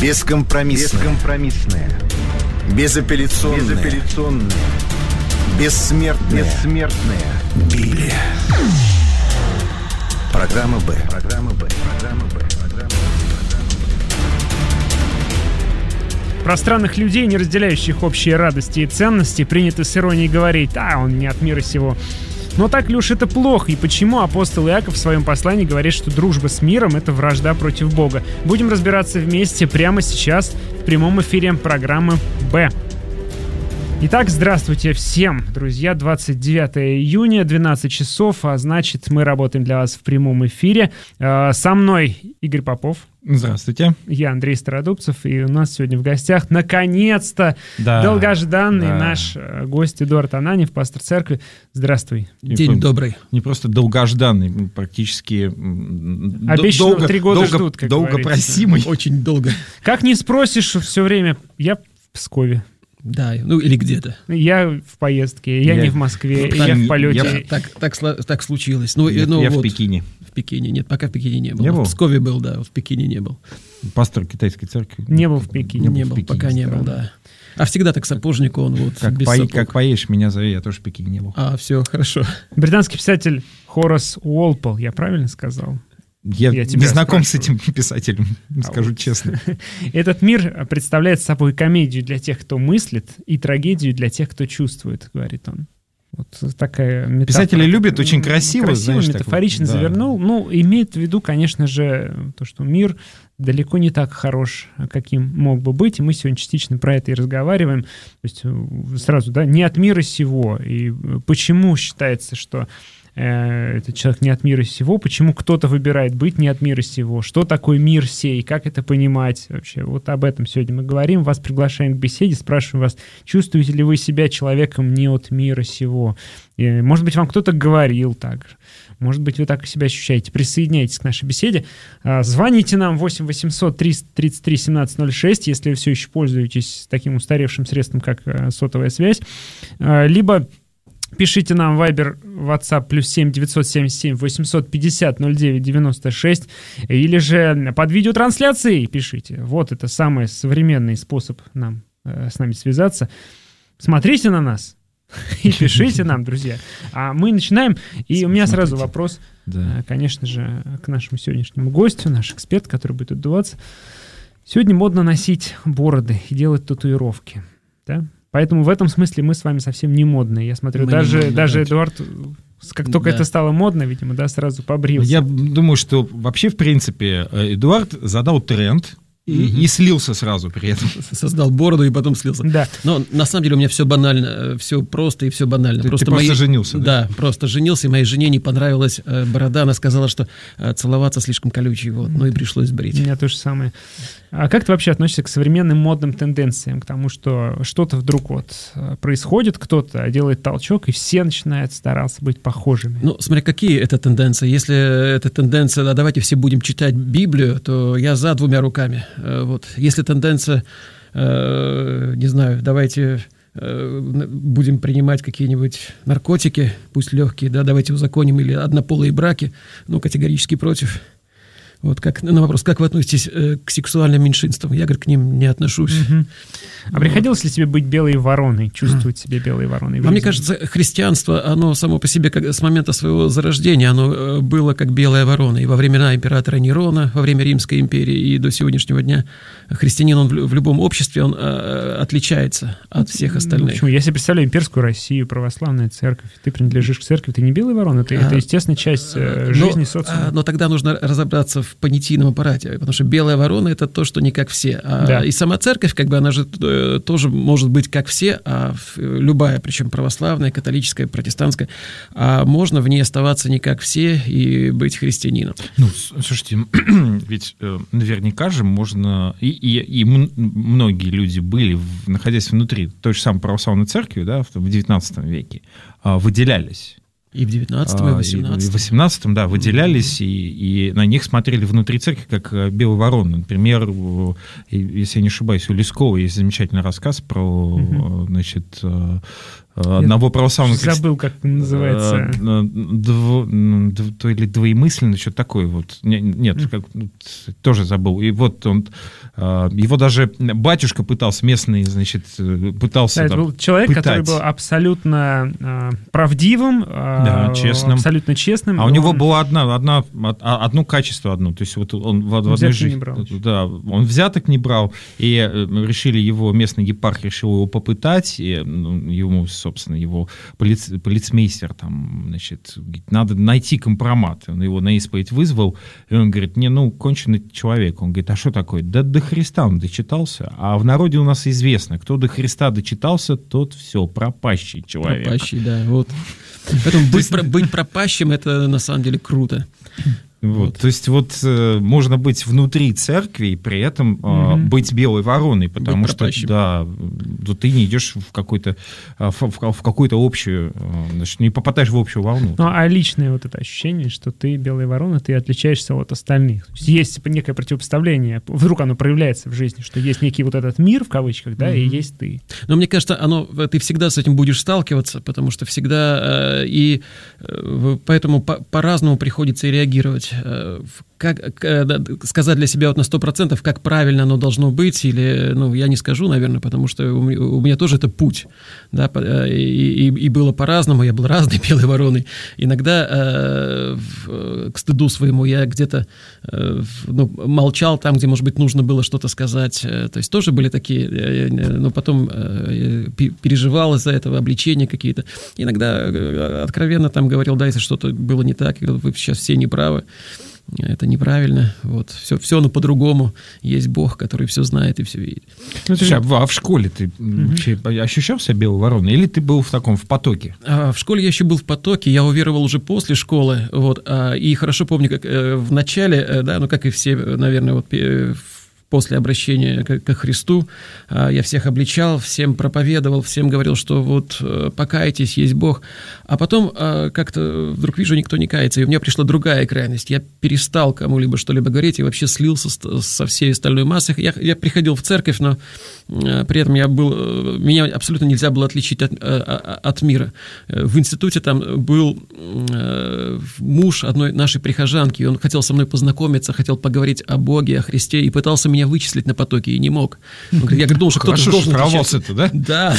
Бескомпромиссная. Безапелляционная. Бессмертная. Библия. Программа «Б». Про странных людей, не разделяющих общие радости и ценности, принято с иронией говорить: он не от мира сего. Но так ли уж это плохо? И почему апостол Иаков в своем послании говорит, что дружба с миром — это вражда против Бога? Будем разбираться вместе прямо сейчас в прямом эфире программы «Б». Итак, здравствуйте всем, друзья. 29 июня, 12 часов, а значит, мы работаем для вас в прямом эфире. Со мной Игорь Попов. Здравствуйте. Я Андрей Стародубцев, и у нас сегодня в гостях, наконец-то, долгожданный наш гость Эдуард Ананьев, пастор церкви. Здравствуй. День добрый. Не просто долгожданный, практически обещанного 3 года ждут, как долго просимый. Очень долго. Как не спросишь, все время я в Пскове. Да, или где-то. Я в поездке, я не в Москве, я в полете. Так случилось. Я в Пекине. В Пекине. Нет, пока в Пекине не был. Не был? В Пскове был, да, в Пекине не был. Пастор китайской церкви. Не был в Пекине. Не был, пока не был, да. А всегда так сапожник он вот без сапог. Как поешь, меня зови, я тоже в Пекине не был. Все, хорошо. Британский писатель Хорас Уолпол, я правильно сказал? Я не знаком с этим писателем, скажу честно. Этот мир представляет собой комедию для тех, кто мыслит, и трагедию для тех, кто чувствует, говорит он. Вот такая метафора. Писатели любят очень красиво, знаешь, метафорично завернул. Имеет в виду, конечно же, то, что мир далеко не так хорош, каким мог бы быть, и мы сегодня частично про это и разговариваем. То есть сразу, не от мира сего. И почему считается, что этот человек не от мира сего, почему кто-то выбирает быть не от мира сего, что такое мир сей, как это понимать вообще. Вот об этом сегодня мы говорим, вас приглашаем к беседе, спрашиваем вас, чувствуете ли вы себя человеком не от мира сего. И, может быть, вам кто-то говорил так же, может быть, вы так себя ощущаете. Присоединяйтесь к нашей беседе, звоните нам 8 800 333 1706, если вы все еще пользуетесь таким устаревшим средством, как сотовая связь, либо пишите нам в Viber, WhatsApp, +7 977 850 09 96, или же под видеотрансляцией пишите. Вот это самый современный способ с нами связаться. Смотрите на нас и пишите нам, друзья. А мы начинаем. И у меня сразу вопрос, конечно же, к нашему сегодняшнему гостю, наш эксперт, который будет отдуваться. Сегодня модно носить бороды и делать татуировки, да? Поэтому в этом смысле мы с вами совсем не модные. Я смотрю, даже Эдуард, как только это стало модно, видимо, сразу побрился. Я думаю, что вообще, в принципе, Эдуард задал тренд и слился сразу при этом. Создал бороду и потом слился. Да. Но на самом деле у меня все банально, все просто и все банально. Ты просто женился, да? Да, просто женился, и моей жене не понравилась борода. Она сказала, что целоваться слишком колючий, и пришлось брить. У меня то же самое. А как ты вообще относишься к современным модным тенденциям, к тому, что что-то вдруг происходит, кто-то делает толчок, и все начинают стараться быть похожими? Смотри, какие это тенденции. Если это тенденция, давайте все будем читать Библию, то я за 2 руками. Если тенденция, не знаю, давайте будем принимать какие-нибудь наркотики, пусть легкие, давайте узаконим, или однополые браки, категорически против. Как на вопрос, как вы относитесь к сексуальным меньшинствам? Я, говорю, к ним не отношусь. А приходилось ли тебе быть белой вороной, чувствовать себя белой вороной? Мне кажется, христианство, оно само по себе, с момента своего зарождения, оно было как белая ворона. И во времена императора Нерона, во время Римской империи и до сегодняшнего дня христианин, он в любом обществе, он отличается от всех остальных. Почему? Я себе представляю имперскую Россию, православная церковь. Ты принадлежишь к церкви, ты не белая ворона, это естественная часть жизни социума. Но тогда нужно разобраться в понятийном аппарате, потому что белая ворона — это то, что не как все. И сама церковь, она же тоже может быть как все, любая, причем православная, католическая, протестантская, а можно в ней оставаться не как все и быть христианином. Слушайте, ведь наверняка же можно, и многие люди были, находясь внутри той же самой православной церкви, в XIX веке, выделялись. И в 19-м, и в 18-м. И в 18-м, выделялись, и на них смотрели внутри церкви, как белые вороны. Например, если я не ошибаюсь, у Лескова есть замечательный рассказ про, одного православного Забыл, как это называется. То ли двоемысленно, что-то такое вот. Нет, тоже забыл. И вот он, его даже батюшка пытался, местный, значит, пытался... Да, это был человек, который был абсолютно правдивым, честным. Абсолютно честным. А у него было одно качество, то есть вот он в одной жизни... Да, он взяток не брал, и решили его, местный епарх решил его попытать, и ему, собственно, его полицмейстер там, значит, говорит, надо найти компромат. Он его на исповедь вызвал, и он говорит, конченый человек. Он говорит, а что такое? Да до Христа он дочитался, а в народе у нас известно, кто до Христа дочитался, тот все, пропащий человек. Пропащий, да, вот. Поэтому быть пропащим, это на самом деле круто. Вот. То есть вот можно быть внутри церкви и при этом быть белой вороной, потому что ты не идешь в какую-то общую, значит, не попадаешь в общую волну. А личное вот это ощущение, что ты белая ворона, ты отличаешься от остальных. То есть некое противопоставление, вдруг оно проявляется в жизни, что есть некий вот этот мир, в кавычках, да, и есть ты. Но мне кажется, ты всегда с этим будешь сталкиваться, потому что всегда, и поэтому по-разному приходится и реагировать. Как сказать для себя вот на 100%, как правильно оно должно быть, или, я не скажу, наверное, потому что у меня тоже это путь, да, и было по-разному, я был разной белой вороной. Иногда к стыду своему я где-то молчал там, где, может быть, нужно было что-то сказать, то есть тоже были такие, но потом переживал из-за этого, обличения какие-то. Иногда откровенно там говорил, да, если что-то было не так, вы сейчас все неправы. Это неправильно. Вот. Все оно по-другому. Есть Бог, который все знает и все видит. Слушай, а в школе ты вообще ощущал себя белой вороной? Или ты был в потоке? В школе я еще был в потоке. Я уверовал уже после школы. Вот. И хорошо помню, как в начале, да, как и все, наверное, вот после обращения ко Христу, я всех обличал, всем проповедовал, всем говорил, что вот покайтесь, есть Бог. А потом как-то вдруг вижу, никто не кается, и у меня пришла другая крайность. Я перестал кому-либо что-либо говорить и вообще слился со всей остальной массой. Я приходил в церковь, но при этом меня абсолютно нельзя было отличить от мира. В институте там был муж одной нашей прихожанки, и он хотел со мной познакомиться, хотел поговорить о Боге, о Христе, и пытался меня вычислить на потоке, и не мог. Я думал, что кто-то должен прорвался это, да? Да.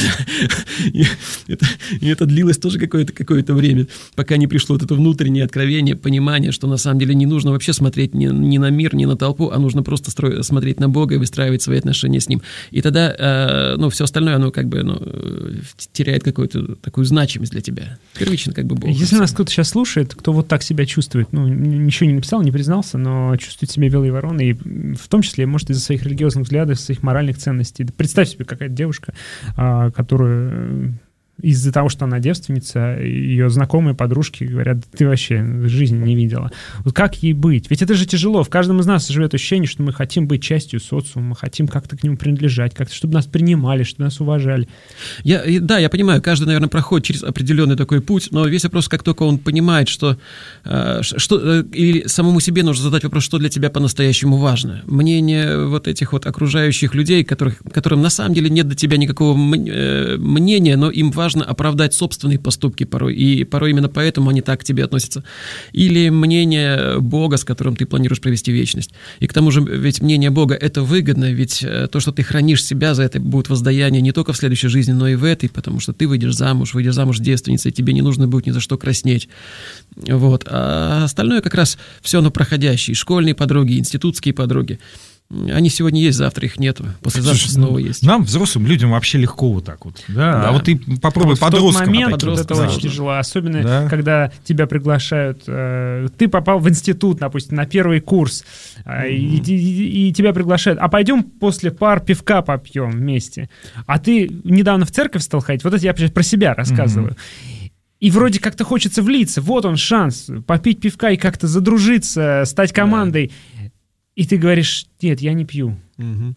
И это длилось тоже какое-то время, пока не пришло вот это внутреннее откровение, понимание, что на самом деле не нужно вообще смотреть ни на мир, ни на толпу, а нужно просто смотреть на Бога и выстраивать свои отношения с Ним. И тогда все остальное, оно теряет какую-то такую значимость для тебя. Первично Бог. Если нас кто-то сейчас слушает, кто вот так себя чувствует, ничего не написал, не признался, но чувствует себя белой вороной, и в том числе, может, из-за своих религиозных взглядов, своих моральных ценностей. Представь себе, какая-то девушка, которая... Из-за того, что она девственница, ее знакомые, подружки говорят, ты вообще жизни не видела. Вот как ей быть? Ведь это же тяжело. В каждом из нас живет ощущение, что мы хотим быть частью социума, мы хотим как-то к нему принадлежать, как-то, чтобы нас принимали, чтобы нас уважали. Я понимаю, каждый, наверное, проходит через определенный такой путь, но весь вопрос, как только он понимает, что или самому себе нужно задать вопрос, что для тебя по-настоящему важно. Мнение вот этих вот окружающих людей, которым на самом деле нет до тебя никакого мнения, но им важно оправдать собственные поступки порой, и порой именно поэтому они так к тебе относятся. Или мнение Бога, с которым ты планируешь провести вечность. И к тому же, ведь мнение Бога — это выгодно, ведь то, что ты хранишь себя, за это будет воздаяние не только в следующей жизни, но и в этой, потому что ты выйдешь замуж девственницей, тебе не нужно будет ни за что краснеть. Вот. А остальное как раз все оно проходящее. Школьные подруги, институтские подруги. Они сегодня есть, завтра их нету. Послезавтра снова есть. Нам, взрослым людям, вообще легко вот так вот. Да? А вот ты попробуй подросткам. В тот момент это очень тяжело. Особенно, когда тебя приглашают. Ты попал в институт, допустим, на первый курс. И тебя приглашают. А пойдем после пар пивка попьем вместе. А ты недавно в церковь стал ходить. Вот это я про себя рассказываю. И вроде как-то хочется влиться. Вот он шанс. Попить пивка и как-то задружиться, стать командой. И ты говоришь, нет, я не пью.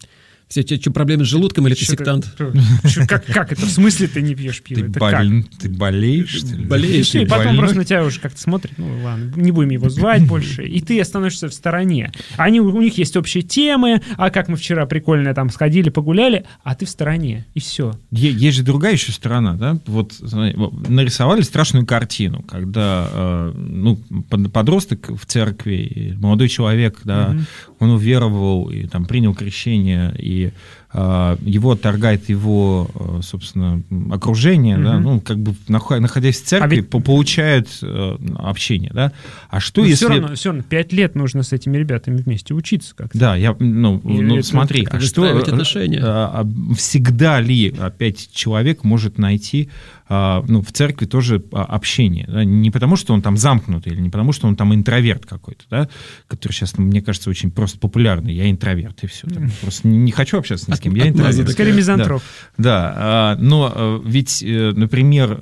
Все что, проблемы с желудком или ты сектант? Как это? В смысле ты не пьешь пиво? Ты болеешь, что ли? Болеешь. И потом просто на тебя уже как-то смотрят, ну ладно, не будем его звать больше, и ты остановишься в стороне. У них есть общие темы, а как мы вчера прикольно там сходили, погуляли, а ты в стороне, и все. Есть же другая еще сторона, да? Вот нарисовали страшную картину, когда подросток в церкви, молодой человек, да, он уверовал и там принял крещение, и его отторгает его, собственно, окружение, да, ну, как бы, находясь в церкви, получают общение, да. А что если... Все равно 5 лет нужно с этими ребятами вместе учиться как-то. Да, смотри, а что... Всегда ли опять человек может найти в церкви тоже общение, да? Не потому, что он там замкнутый, или не потому, что он там интроверт какой-то, да, который сейчас, мне кажется, очень просто популярный. Я интроверт, и все. Просто не хочу общаться ни с кем, я интроверт. Скорее мизантроп. Да, но ведь, например,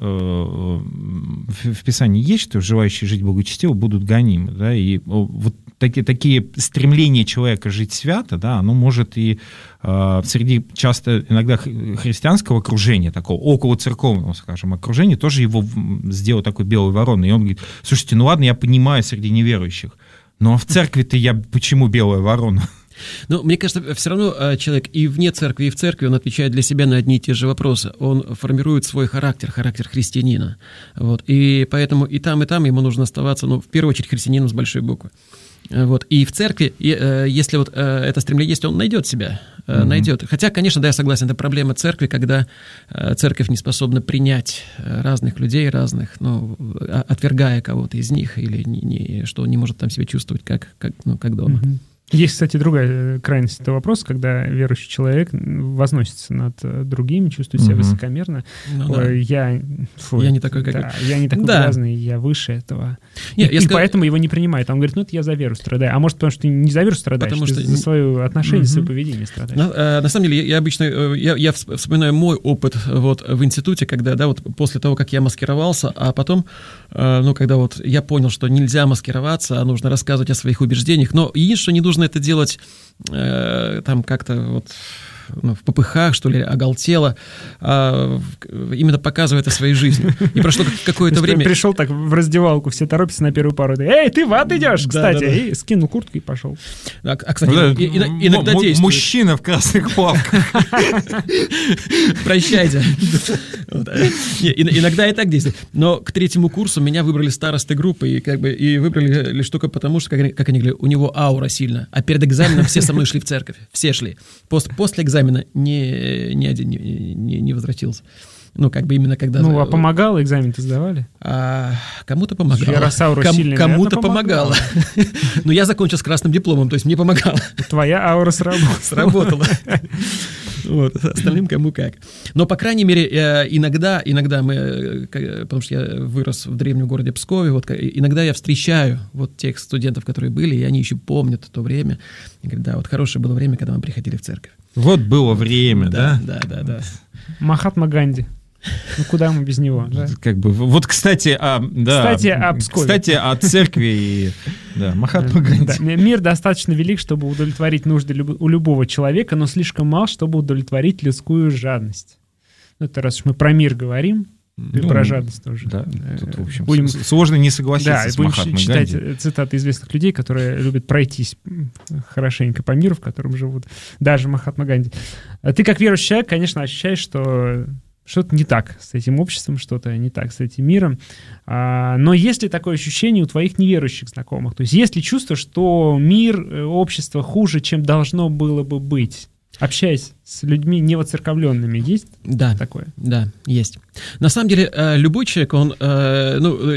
в Писании есть, что желающие жить благочестиво будут гонимы, да, и вот такие стремления человека жить свято, да, оно может и среди часто иногда христианского окружения, такого околоцерковного, скажем, окружения, тоже его сделал такой белой вороной. И он говорит, слушайте, ну ладно, я понимаю среди неверующих, но в церкви-то я почему белая ворона? Ну, мне кажется, все равно человек и вне церкви, и в церкви, он отвечает для себя на одни и те же вопросы. Он формирует свой характер христианина. Вот. И поэтому и там ему нужно оставаться, в первую очередь, христианином с большой буквы. Вот. И в церкви, если вот это стремление есть, он найдет себя, найдет. Хотя, конечно, да, я согласен, это проблема церкви, когда церковь не способна принять разных людей, отвергая кого-то из них, или что он не может там себя чувствовать как дома. Есть, кстати, другая крайность этого вопроса, когда верующий человек возносится над другими, чувствует себя высокомерно. Я не такой, как я не такой грязный, я выше этого. Поэтому его не принимают. Он говорит, это я за веру страдаю. А может, потому что ты не за веру страдаешь, ты за свое отношение, свое поведение страдаешь. На самом деле, я обычно я вспоминаю мой опыт в институте, когда, после того, как я маскировался, а потом, когда я понял, что нельзя маскироваться, а нужно рассказывать о своих убеждениях, но единственное, что не нужно это делать там как-то в попыхах, что ли, оголтело, именно показывая это своей жизнью. И прошло какое-то время... Пришел так в раздевалку, все торопятся на первую пару. Эй, ты в ад идешь, кстати! И скинул куртку и пошел. Кстати, иногда действует. Мужчина в красных плавках. Прощайте. Иногда и так действует. Но к 3-му курсу меня выбрали старосты группы, и выбрали лишь только потому, что, как они говорят, у него аура сильная. А перед экзаменом все со мной шли в церковь. Все шли. После экзамена ни один не возвратился. Именно когда... а помогало, экзамен-то сдавали? Кому-то помогало. Аура сильная, кому-то помогало. Но я закончил с красным дипломом, то есть мне помогало. Твоя аура сработала. Остальным кому как. Но, по крайней мере, иногда мы, потому что я вырос в древнем городе Пскове, иногда я встречаю тех студентов, которые были, и они еще помнят то время. И говорят, хорошее было время, когда мы приходили в церковь. Вот было время, да? Да. Махатма Ганди. Куда мы без него? Да? Кстати, о Пскове. Кстати, о церкви и Махатма Ганди. Да. Мир достаточно велик, чтобы удовлетворить нужды у любого человека, но слишком мал, чтобы удовлетворить людскую жадность. Это раз уж мы про мир говорим, и про жадность тоже. Да, тут, в общем, сложно не согласиться с Махатмой Ганди. Будем читать цитаты известных людей, которые любят пройтись хорошенько по миру, в котором живут даже Махатма Ганди. Ты, как верующий человек, конечно, ощущаешь, что что-то не так с этим обществом, что-то не так с этим миром. Но есть ли такое ощущение у твоих неверующих знакомых? То есть есть ли чувство, что мир, общество хуже, чем должно было бы быть? Общаясь с людьми невоцерковленными, есть такое? Да, есть. На самом деле, любой человек, он, да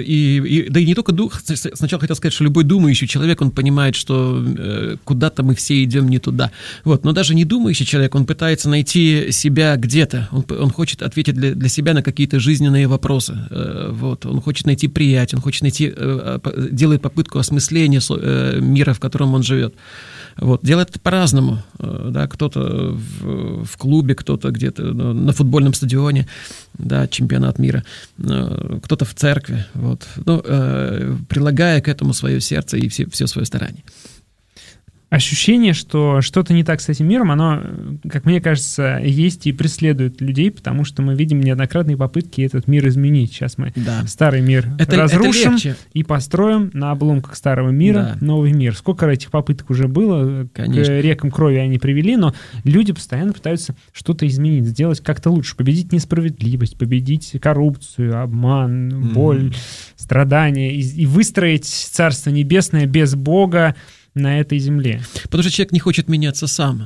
и не только сначала хотел сказать, что любой думающий человек, он понимает, что куда-то мы все идем не туда. Но даже не думающий человек, он пытается найти себя где-то, он хочет ответить для себя на какие-то жизненные вопросы, он хочет найти приятие, он хочет делает попытку осмысления мира, в котором он живет. Делает это по-разному. Да, кто-то в клубе, кто-то где-то на футбольном стадионе, да, чемпионат мира, кто-то в церкви, прилагая к этому свое сердце и все свое старание. ощущение, что что-то не так с этим миром, оно, как мне кажется, есть и преследует людей, потому что мы видим неоднократные попытки этот мир изменить. Сейчас мы старый мир разрушим и построим на обломках старого мира новый мир. Сколько этих попыток уже было, конечно. К рекам крови они привели, но люди постоянно пытаются что-то изменить, сделать как-то лучше, победить несправедливость, победить коррупцию, обман, боль, страдания и выстроить Царство Небесное без Бога на этой земле. Потому что человек не хочет меняться сам,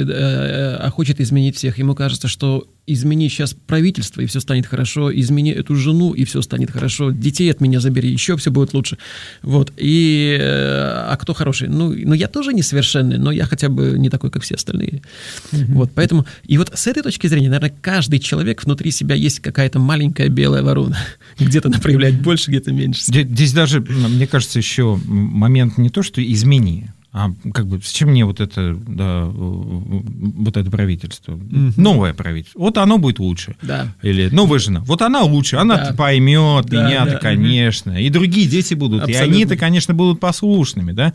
а хочет изменить всех. Ему кажется, что измени сейчас правительство, и все станет хорошо, измени эту жену, и все станет хорошо, детей от меня забери, еще все будет лучше. Вот. А кто хороший? Ну, я тоже несовершенный, но я хотя бы не такой, как все остальные. Вот, поэтому, и вот с этой точки зрения, наверное, каждый человек внутри себя есть какая-то маленькая белая ворона. Где-то она проявляет больше, где-то меньше. Здесь даже, мне кажется, еще момент не то, что измени, а как бы зачем мне вот это правительство? Новое правительство. Вот оно будет лучше. Да. Или новая жена. Вот она лучше. Она поймет меня-то, конечно. И другие дети будут. Абсолютно. И они-то, конечно, будут послушными. Да?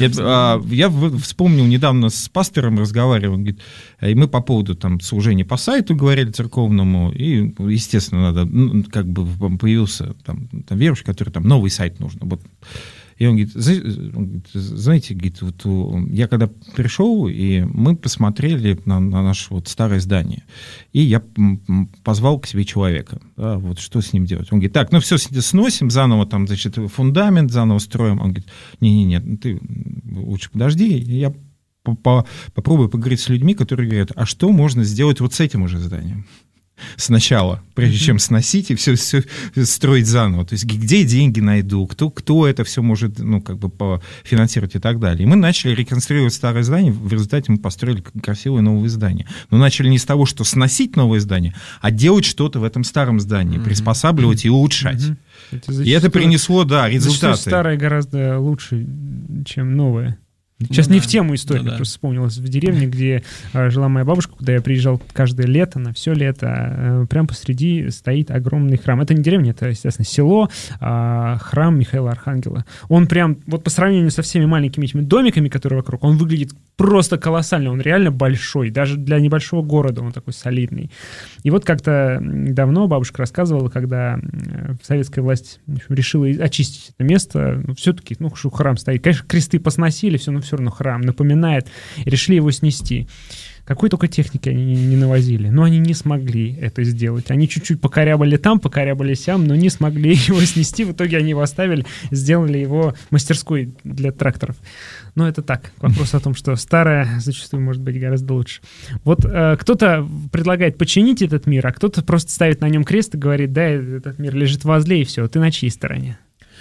Я вспомнил, недавно с пастором разговаривал. Говорит, и мы по поводу там, служения по сайту говорили церковному. И, естественно, надо, как бы появился там верующий, который там новый сайт нужно. Вот. И он говорит, знаете, говорит, вот я когда пришел, и мы посмотрели на наше вот старое здание, и я позвал к себе человека, да, вот что с ним делать. Он говорит, так, ну все сносим, заново там, значит, фундамент заново строим. Он говорит, не-не-не, ты лучше подожди, я попробую поговорить с людьми, которые говорят, а что можно сделать вот с этим уже зданием? Сначала, прежде чем сносить и все строить заново. То есть где деньги найду, кто это все может, ну, как бы финансировать и так далее. И мы начали реконструировать старое здание, в результате мы построили красивое новое здание. Но начали не с того, что сносить новое здание, а делать что-то в этом старом здании, приспосабливать и улучшать. И это принесло, результаты. Старое гораздо лучше, чем новое. Сейчас не в тему истории, просто вспомнилось. В деревне, где жила моя бабушка, куда я приезжал каждое лето, на все лето, прямо посреди стоит огромный храм. Это не деревня, это, естественно, село, храм Михаила Архангела. Он прям, вот по сравнению со всеми маленькими этими домиками, которые вокруг, он выглядит просто колоссально, он реально большой, даже для небольшого города он такой солидный. И вот как-то давно бабушка рассказывала, когда советская власть решила очистить это место, все-таки, храм стоит. Конечно, кресты посносили, все равно храм напоминает, и решили его снести. Какой только техники они не навозили, но они не смогли это сделать. Они чуть-чуть покорябали там, покорябали сям, но не смогли его снести. В итоге они его оставили, сделали его мастерской для тракторов. Но это так, вопрос о том, что старое зачастую может быть гораздо лучше. Вот кто-то предлагает починить этот мир, а кто-то просто ставит на нем крест и говорит, да, этот мир лежит возле, и все, ты на чьей стороне?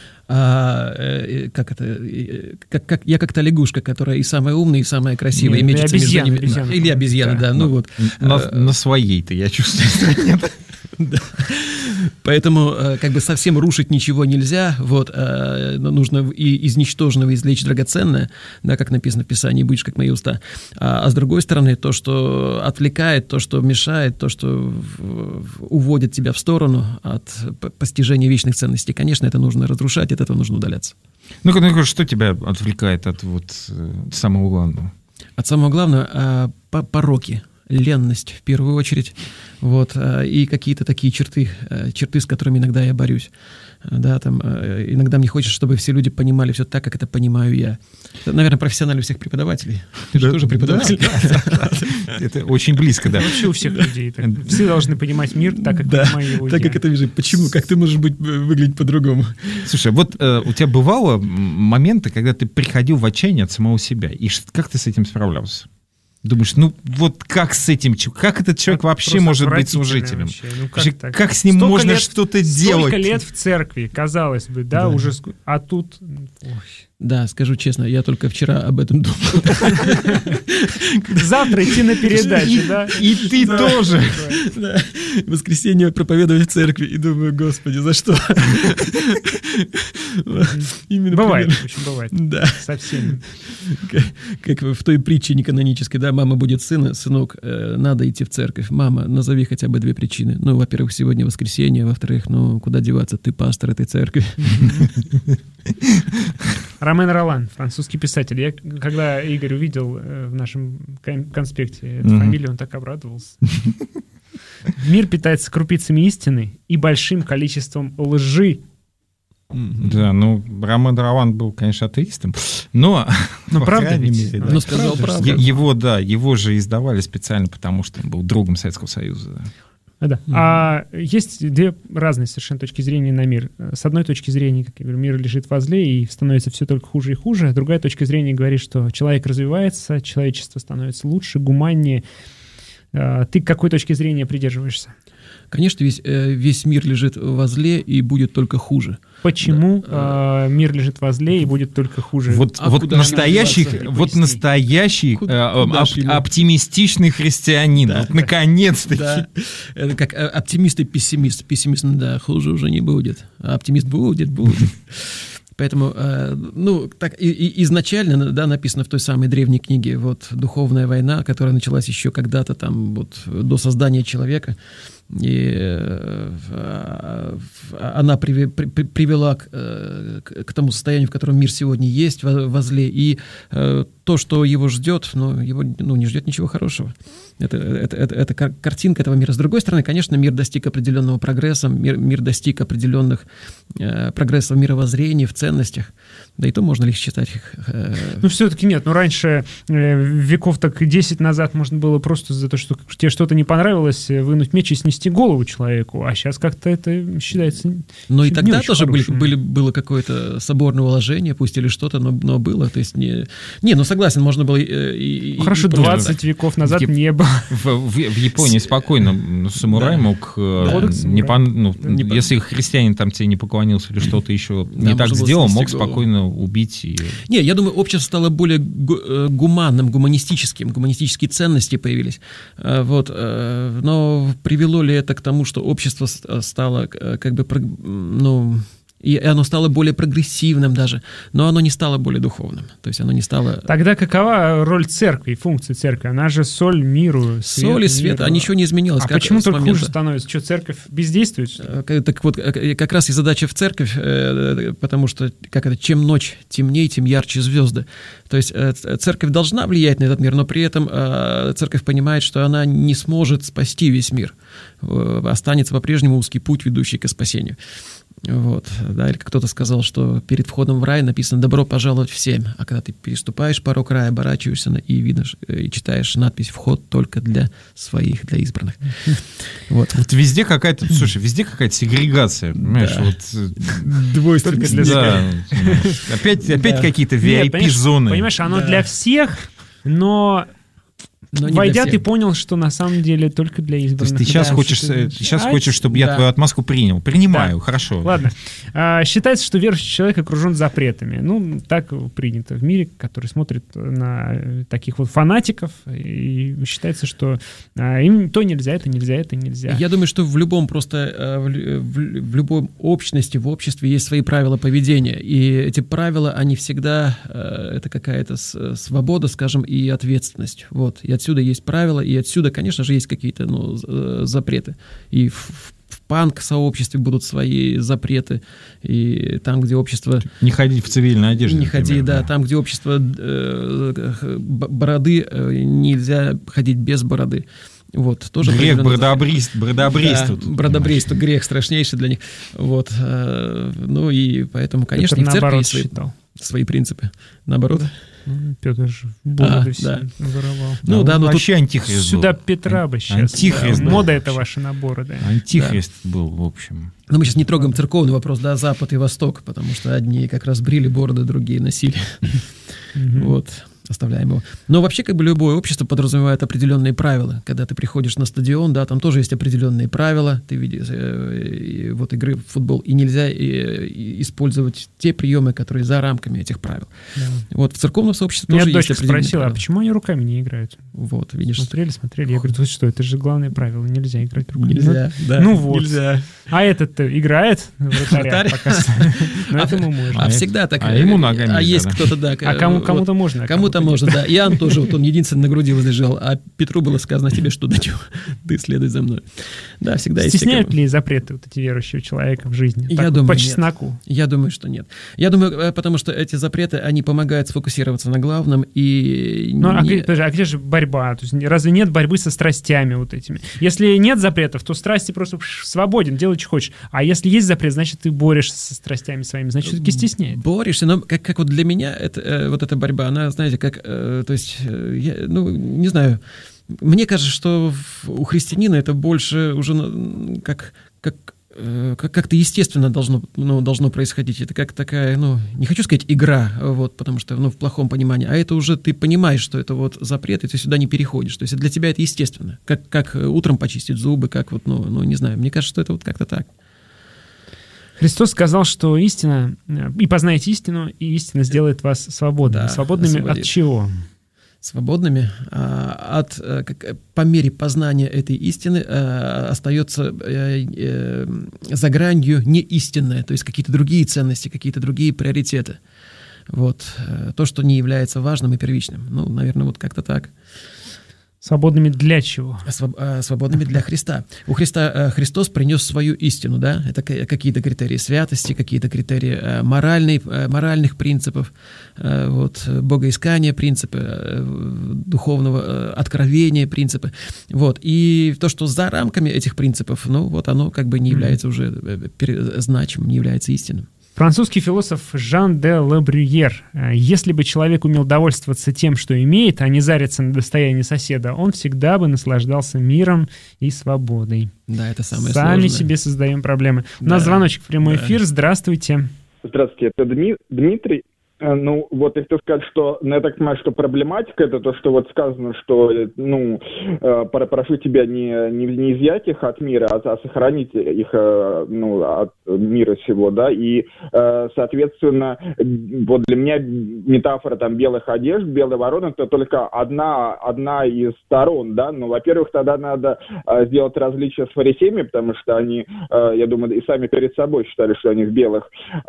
Я как та лягушка, которая и самая умная, и самая красивая, и мечется между ними. Или обезьяна, да. Ну вот. На своей-то, я чувствую, нет. Да. Поэтому как бы совсем рушить ничего нельзя, вот, нужно и из ничтожного извлечь драгоценное, да, как написано в Писании, будешь как мои уста. А с другой стороны, то, что отвлекает, то, что мешает, то, что уводит тебя в сторону от постижения вечных ценностей, конечно, это нужно разрушать, от этого нужно удаляться. Ну-ка, что тебя отвлекает от самого главного? От самого главного пороки. Ленность в первую очередь, вот, и какие-то такие черты, с которыми иногда я борюсь. Да, там, иногда мне хочется, чтобы все люди понимали все так, как это понимаю я. Это, наверное, профессионально у всех преподавателей. Ты же тоже преподаватель. Это очень близко, да. Вообще у всех людей. Все должны понимать мир так, как понимаю его я. Так, как это вижу. Почему? Как ты можешь выглядеть по-другому? Слушай, вот у тебя бывало моменты, когда ты приходил в отчаяние от самого себя, и как ты с этим справлялся? Думаешь, как с этим, как этот человек вообще может быть служителем? Как с ним можно что-то делать? Столько лет в церкви, казалось бы, да, уже, а тут... Да, скажу честно, я только вчера об этом думал. Завтра идти на передачу, да? И ты тоже. В воскресенье проповедовать в церкви, и думаю, Господи, за что? Бывает, очень бывает. Да. Совсем. Как в той притче неканонической, да, мама будет сына, сынок, надо идти в церковь. Мама, назови хотя бы 2 причины. Во-первых, сегодня воскресенье, во-вторых, куда деваться, ты пастор этой церкви. Ромен Ролан, французский писатель. Я, когда Игорь увидел в нашем конспекте эту фамилию, он так обрадовался. Мир питается крупицами истины и большим количеством лжи. Да, Ромен Ролан был, конечно, атеистом, но правда ведь? мере, Ну, сказал правду. Его же издавали специально, потому что он был другом Советского Союза. Да. А есть две разные совершенно точки зрения на мир. С одной точки зрения, как я говорю, мир лежит возле и становится все только хуже и хуже. Другая точка зрения говорит, что человек развивается, человечество становится лучше, гуманнее. Ты к какой точке зрения придерживаешься? Конечно, весь мир лежит возле и будет только хуже. Почему мир лежит возле и будет только хуже? Вот настоящий оптимистичный христианин. Да. Вот наконец-таки. Да. Это как оптимист и пессимист. Пессимист, да, хуже уже не будет. А оптимист будет. Поэтому, так изначально, да, написано в той самой древней книге, вот, духовная война, которая началась еще когда-то там, вот, до создания человека, и она привела к тому состоянию, в котором мир сегодня есть, возле, и то, что его ждет, его не ждет ничего хорошего. Это картинка этого мира. С другой стороны, конечно, мир достиг определенного прогресса, мир достиг определенных прогрессов в мировоззрении, в ценностях. Да и то можно ли считать их... все-таки нет. Раньше, веков так 10 назад, можно было просто за то, что тебе что-то не понравилось, вынуть меч и снести голову человеку. А сейчас как-то это считается... Но и тогда тоже было какое-то соборное уложение, пусть или что-то, но было. То есть согласен, можно было... Хорошо, 20 веков назад не было. В Японии спокойно самурай мог... Если христианин там тебе не поклонился или что-то еще не так сделал, мог спокойно убить. Не, я думаю, общество стало более гуманным, гуманистические ценности появились. Но привело ли это к тому, что общество стало и оно стало более прогрессивным даже, но оно не стало более духовным. То есть оно не стало... Тогда какова роль церкви, функция церкви? Она же соль миру, свет соль и свет, а ничего не изменилось. А почему только хуже становится? Что, церковь бездействует? Так вот, как раз и задача в церковь, потому что чем ночь темнее, тем ярче звезды. То есть церковь должна влиять на этот мир, но при этом церковь понимает, что она не сможет спасти весь мир. Останется по-прежнему узкий путь, ведущий к спасению. Вот, да, или как кто-то сказал, что перед входом в рай написано «добро пожаловать всем», а когда ты переступаешь порог рая, оборачиваешься и видишь, и читаешь надпись «вход только для своих, для избранных». Вот везде какая-то, везде какая-то сегрегация, понимаешь, двойственность для себя. Опять какие-то VIP-зоны. Понимаешь, оно для всех, но войдя, ты понял, что на самом деле только для избранных. То есть ты сейчас хочешь, чтобы я твою отмазку принял. Принимаю, хорошо. Ладно. Считается, что верующий человек окружен запретами. Так принято в мире, который смотрит на таких вот фанатиков. И считается, что им то нельзя, это нельзя, это нельзя. Я думаю, что в любом в любой общности, в обществе есть свои правила поведения. И эти правила, они всегда, это какая-то свобода, скажем, и ответственность. Вот. И отсюда есть правила, и отсюда, конечно же, есть какие-то запреты. И в панк-сообществе будут свои запреты, и там, где общество... Не ходить в цивильной одежде. Не ходи, да. Там, где общество бороды, нельзя ходить без бороды. Вот, тоже грех бродобрейство. Да, бродобрейство, грех страшнейший для них. Вот. И поэтому, конечно, и в церкви есть свои принципы. Наоборот. Петр же бороду воровал. Вообще антихрист сюда был. Петра бы сейчас. Антихрист. Мода это ваши на бороды. Антихрист был, в общем. Но мы сейчас не трогаем церковный вопрос, да, Запад и Восток, потому что одни как раз брили бороды, другие носили. Вот. Оставляем его. Но вообще любое общество подразумевает определенные правила. Когда ты приходишь на стадион, да, там тоже есть определенные правила. Ты видишь игры в футбол, и нельзя использовать те приемы, которые за рамками этих правил. Да. Вот в церковном сообществе тоже есть определенные спросила, правила. А почему они руками не играют? Вот, видишь. Смотрели. Я говорю, что, это же главное правило, нельзя играть руками. Нельзя, да. Нельзя. А этот-то играет вратаря пока. Но этому можно. А всегда так. А ему ногами. А есть кто-то, да. А кому-то можно. Кому-то это можно, да. Иоанн тоже, вот он единственный на груди возлежал, а Петру было сказано тебе, что дойдем, ты следуй за мной. Да, всегда есть. Стесняют ли запреты вот эти верующего человека в жизни? Я думаю, по нет. чесноку. Я думаю, что нет. Я думаю, потому что эти запреты, они помогают сфокусироваться на главном и... Ну, а где же борьба? То есть, разве нет борьбы со страстями вот этими? Если нет запретов, то страсти просто свободен, делай, что хочешь. А если есть запрет, значит, ты борешься со страстями своими, значит, все-таки стесняет. Борешься, но как вот для меня вот эта борьба, она, знаете, как, то есть, я, не знаю, мне кажется, что у христианина это больше уже как-то естественно должно происходить. Это как такая, не хочу сказать игра, вот, потому что, в плохом понимании, а это уже ты понимаешь, что это вот запрет, и ты сюда не переходишь. То есть для тебя это естественно. Как утром почистить зубы, как вот, не знаю, мне кажется, что это вот как-то так. Христос сказал, что истина, и познаете истину, и истина сделает вас свободными. Да, Свободными освободит. от чего? Свободными по мере познания этой истины остается за гранью неистинное, то есть какие-то другие ценности, какие-то другие приоритеты. Вот. То, что не является важным и первичным. Наверное, вот как-то так. Свободными для чего? Свободными для Христа. У Христа Христос принес свою истину, да? Это какие-то критерии святости, какие-то критерии моральных принципов, вот, богоискания принципы, духовного откровения принципы. Вот. И то, что за рамками этих принципов, вот оно как бы не является уже значимым, не является истинным. Французский философ Жан де Ла Брюер. Если бы человек умел довольствоваться тем, что имеет, а не зариться на достояние соседа, он всегда бы наслаждался миром и свободой. Да, это самое сложное. Сами сложное. себе создаем проблемы. У нас звоночек в прямой эфир. Здравствуйте. Здравствуйте, это Дмитрий. Вот я хотел сказать, что, я так понимаю, что проблематика это то, что вот сказано, что, прошу тебя не изъять их от мира, а сохранить их, от мира всего, да, и, соответственно, вот для меня метафора там белых одежд, белой вороны, это только одна из сторон, да, во-первых, тогда надо сделать различие с фарисеями, потому что они, я думаю, и сами перед собой считали, что они в белых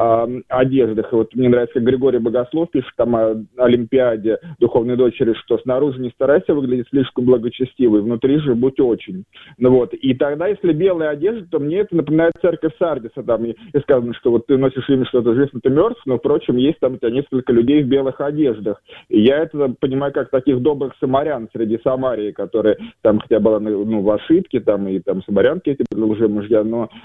одеждах, и вот мне нравится, как Григорий Богослов пишет там о Олимпиаде духовной дочери, что снаружи не старайся выглядеть слишком благочестивой, внутри же будь очень. И тогда, если белая одежда, то мне это напоминает церковь Сардиса, там, и сказано, что вот ты носишь имя, что ты жив, но ты мертв, но, впрочем, есть там у тебя несколько людей в белых одеждах. И я это понимаю как таких добрых самарян среди Самарии, которые там, хотя была в ошибке, там, и там самарянки эти лжемужья,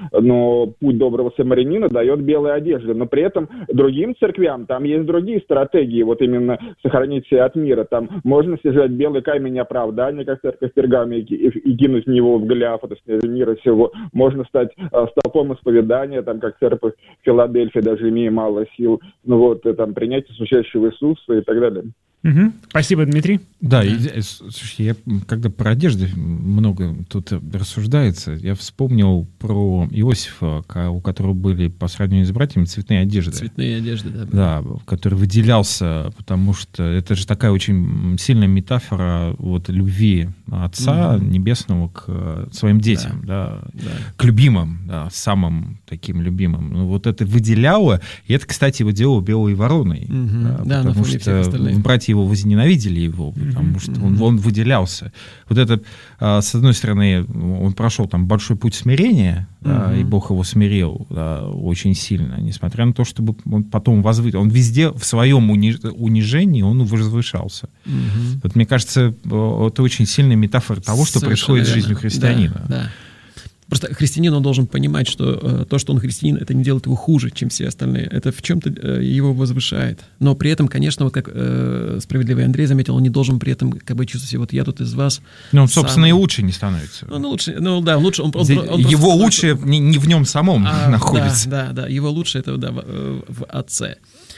но путь доброго самарянина дает белые одежды. Но при этом другим церквям там есть другие стратегии, вот именно сохранить себя от мира. Там можно сжать белый камень оправдания, как церковь в Пергаме, и кинуть в него в Голиафа, то есть мира всего. Можно стать столпом исповедания, там, как церковь в Филадельфии, даже имея мало сил, там, принятие смущающего Иисуса и так далее. Угу. Спасибо, Дмитрий. Да, слушайте, я когда про одежды много тут рассуждается, я вспомнил про Иосифа, у которого были по сравнению с братьями цветные одежды. Цветные одежды, да. Да, который выделялся, потому что это же такая очень сильная метафора любви Отца Небесного к своим детям, да, к любимым, да, самым таким любимым. Вот это выделяло, и это, кстати, его делало белой вороной, потому что братья его возненавидели его, потому что он выделялся. Вот это, с одной стороны, он прошел там большой путь смирения, и Бог его смирил очень сильно, несмотря на то, чтобы он потом он везде в своем унижении он возвышался. Вот мне кажется, это очень сильная метафора того, что происходит с жизнью христианина. Да. Просто христианин, он должен понимать, что то, что он христианин, это не делает его хуже, чем все остальные. Это в чем-то его возвышает. Но при этом, конечно, вот как справедливый Андрей заметил, он не должен при этом как бы чувствовать себя, вот я тут из вас. Ну, он, собственно, и лучше не становится. Лучше. Он его лучше не в нем самом находится. Да, его лучше это в Отце.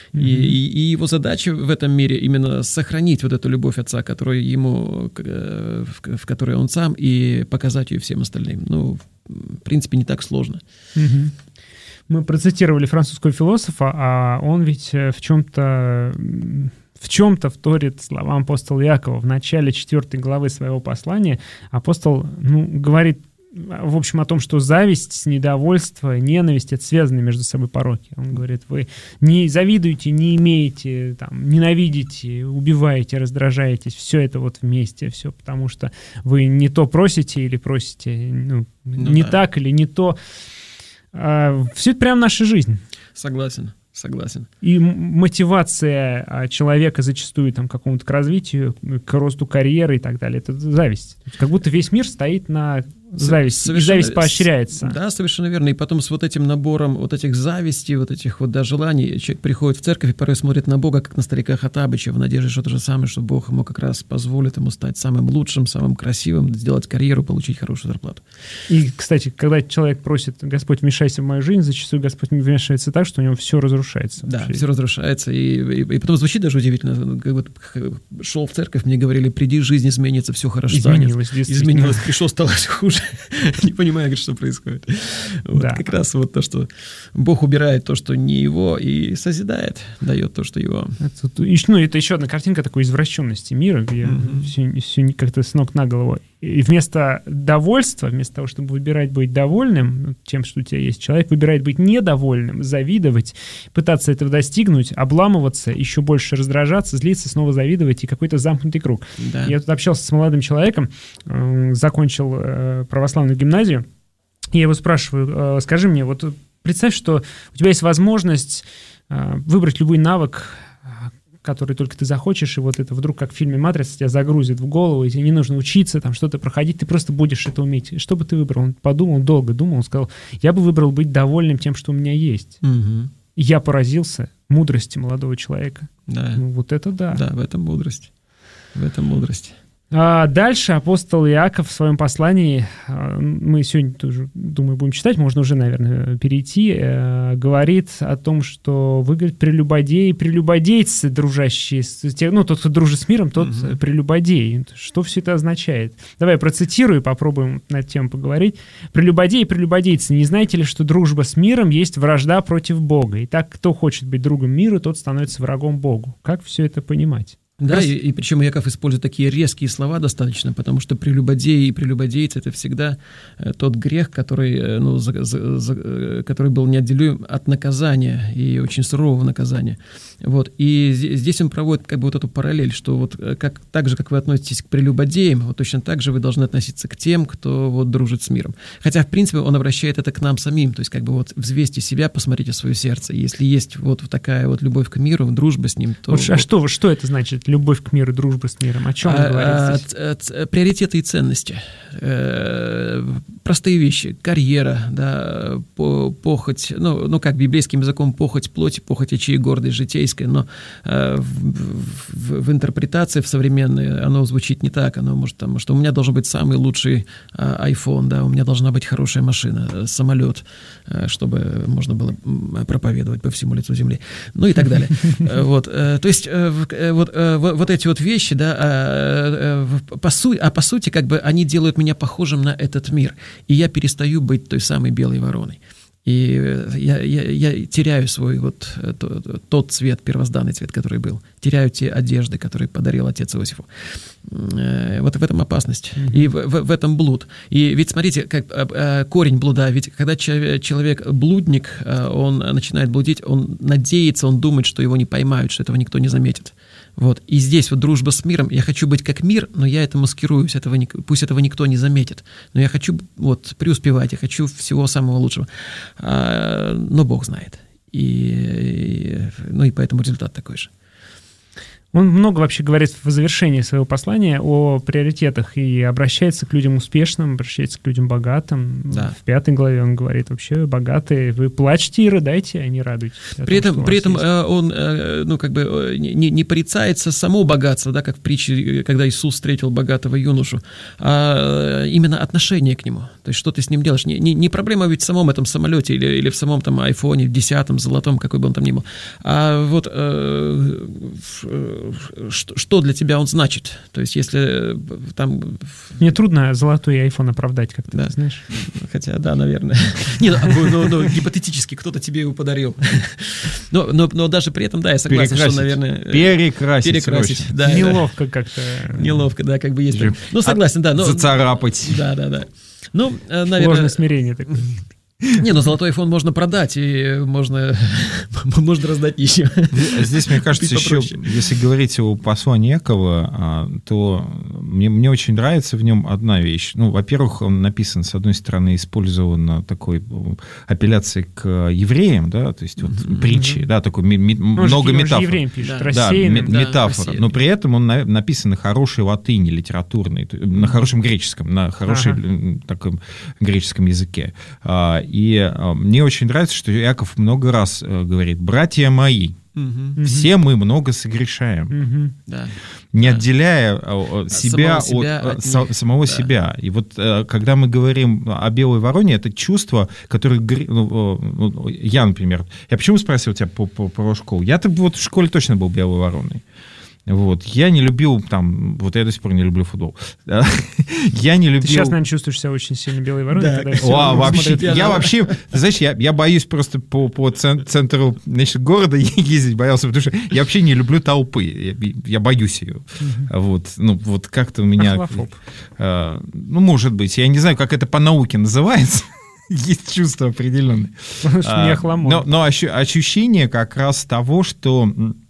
И его задача в этом мире именно сохранить вот эту любовь Отца, которую ему, в которой он сам, и показать ее всем остальным. В принципе, не так сложно. Мы процитировали французского философа, а он ведь в чем-то вторит словам апостола Иакова. В начале 4 главы своего послания апостол говорит в общем, о том, что зависть, недовольство, ненависть — это связаны между собой пороки. Он говорит, вы не завидуете, не имеете, там, ненавидите, убиваете, раздражаетесь, все это вот вместе, все потому что вы не то просите или просите, не так или не то. Все это прям наша жизнь. Согласен. И мотивация человека зачастую там, к какому-то к развитию, к росту карьеры и так далее, это зависть. Как будто весь мир стоит на зависти, и зависть поощряется. Да, совершенно верно. И потом с вот этим набором вот этих завистей, вот этих вот желаний, человек приходит в церковь и порой смотрит на Бога, как на старика Хоттабыча, в надежде, что то же самое, что Бог ему как раз позволит ему стать самым лучшим, самым красивым, сделать карьеру, получить хорошую зарплату. И, кстати, когда человек просит, Господь, вмешайся в мою жизнь, зачастую Господь вмешивается так, что у него все разрушается. Да, все разрушается. И потом звучит даже удивительно. Как вот шел в церковь, мне говорили, приди, жизнь изменится, все хорошо станет. Изменилось, пришел, стало хуже. Не понимаю, что происходит. Вот, да. Как раз вот то, что Бог убирает то, что не его, и созидает, дает то, что его. Это еще одна картинка такой извращенности мира, где все как-то с ног на голову. И вместо довольства, вместо того, чтобы выбирать быть довольным тем, что у тебя есть, человек выбирает быть недовольным, завидовать, пытаться этого достигнуть, обламываться, еще больше раздражаться, злиться, снова завидовать, и какой-то замкнутый круг. Да. Я тут общался с молодым человеком, закончил православную гимназию, и я его спрашиваю, скажи мне, вот представь, что у тебя есть возможность выбрать любой навык, который только ты захочешь, и вот это вдруг, как в фильме «Матрица», тебя загрузит в голову, и тебе не нужно учиться, там что-то проходить, ты просто будешь это уметь. Что бы ты выбрал? Он подумал, долго думал, он сказал, я бы выбрал быть довольным тем, что у меня есть. Угу. И я поразился мудрости молодого человека. Да. Вот это да. Да, в этом мудрость. А дальше апостол Иаков в своем послании, мы сегодня тоже, думаю, будем читать, можно уже, наверное, перейти, говорит о том, что вы, говорит, прелюбодейцы, дружащие с тем, тот, кто дружит с миром, тот прелюбодей. Что все это означает? Давай я процитирую, попробуем на эту тему поговорить. Прелюбодеи и прелюбодейцы, не знаете ли, что дружба с миром есть вражда против Бога? Итак, кто хочет быть другом миру, тот становится врагом Богу. Как все это понимать? Да, и причем Иаков использует такие резкие слова достаточно, потому что прелюбодеи и прелюбодейцы — это всегда тот грех, который, который был неотделим от наказания, и очень сурового наказания. Вот. И здесь он проводит как бы вот эту параллель, что вот так же, как вы относитесь к прелюбодеям, вот точно так же вы должны относиться к тем, кто вот дружит с миром. Хотя, в принципе, он обращает это к нам самим, то есть как бы вот взвесьте себя, посмотрите свое сердце. Если есть вот такая вот любовь к миру, дружба с ним, то... Вот, а что это значит? Любовь к миру, дружба с миром. О чем он говорит здесь? Приоритеты и ценности. Простые вещи. Карьера, да, похоть, как библейским языком похоть плоти, похоть очей, гордость житейская, но в интерпретации в современной оно звучит не так. Оно может там, что у меня должен быть самый лучший iPhone, да, у меня должна быть хорошая машина, самолет, чтобы можно было проповедовать по всему лицу земли, и так далее. Вот, то есть вот эти вот вещи, да, по сути, как бы они делают меня похожим на этот мир, и я перестаю быть той самой белой вороной. И я теряю свой вот тот цвет, первозданный цвет, который был. Теряю те одежды, которые подарил отец Иосифу. Вот в этом опасность. И в этом блуд. И ведь смотрите, как корень блуда. Ведь когда человек блудник, он начинает блудить, он надеется, он думает, что его не поймают, что этого никто не заметит. Вот. И здесь вот дружба с миром. Я хочу быть как мир, но я это маскируюсь. Пусть этого никто не заметит. Но я хочу вот преуспевать, я хочу всего самого лучшего. Но Бог знает. И поэтому результат такой же. Он много вообще говорит в завершении своего послания о приоритетах и обращается к людям успешным, обращается к людям богатым. Да. В 5 главе он говорит, вообще богатые, вы плачьте и рыдайте, а не радуйтесь. При этом он не порицается само богатство, да, как в притче, когда Иисус встретил богатого юношу, а именно отношение к нему. То есть что ты с ним делаешь. Не проблема ведь в самом этом самолете или в самом там айфоне, в 10-м, золотом, какой бы он там ни был. А вот что для тебя он значит? То есть, если там... Мне трудно золотой айфон оправдать, как ты знаешь. Хотя, да, наверное. Нет, но гипотетически кто-то тебе его подарил. Но даже при этом, да, я согласен, что, наверное... Перекрасить. Да, неловко как-то. Неловко, да, как бы есть. Согласен, да. Зацарапать. Да. Ну, наверное... Сложное смирение такое. Не, ну золотой айфон можно продать, и можно раздать нищим. Здесь, мне кажется, еще, если говорить о послании Якова, то мне очень нравится в нем одна вещь. Ну, во-первых, он написан, с одной стороны, использован такой апелляцией к евреям, да, то есть вот притчи, да, такой много метафор. Евреям пишет, да, метафора. Но при этом он написан на хорошей латыни литературной, на хорошем греческом, на хорошем таком греческом языке. И мне очень нравится, что Иаков много раз говорит: «Братья мои, все мы много согрешаем», не отделяя себя от самого себя. И вот когда мы говорим о белой вороне, это чувство, которое... Я, например... Я почему спросил тебя про школу? Я-то вот в школе точно был белой вороной. Вот. Я не любил там, вот я до сих пор не люблю футбол. Я не любил... Ты сейчас, наверное, чувствуешь себя очень сильно белой вороной. Да. Вообще, я вообще, ты знаешь, я боюсь просто по центру, значит, города ездить, боялся, потому что я вообще не люблю толпы, я боюсь ее. Вот, ну, вот как-то у меня... Ахлофоб. Ну, может быть, я не знаю, как это по науке называется. Есть чувство определенное. Но ощущение как раз того, что